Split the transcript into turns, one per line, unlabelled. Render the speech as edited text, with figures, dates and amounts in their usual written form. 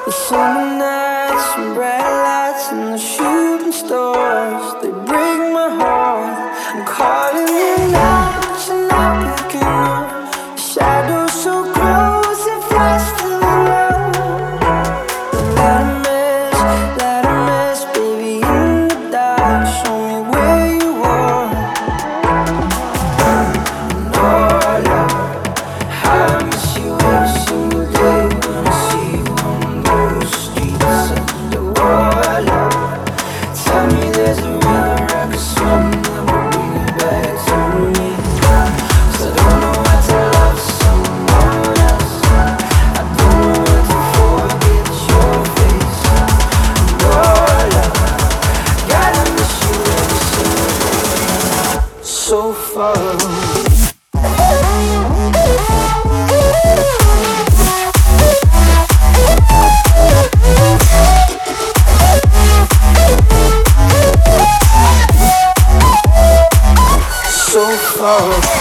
The summer nights and bright lights and the shooting stars, they break my heart. I'm calling you now, but you're not picking up. Shadows so close, it flies through the night. Light a mess, baby, in the dark. Show me where you are. Oh, Lord, how I miss you every single day when I see you on those streets of the world. Tell me there's a river I could swim that will bring you back to me. 'Cause I don't know how to love someone else. I don't know when to forget your face. Oh, Lord, gotta miss you every single day. So far. So far.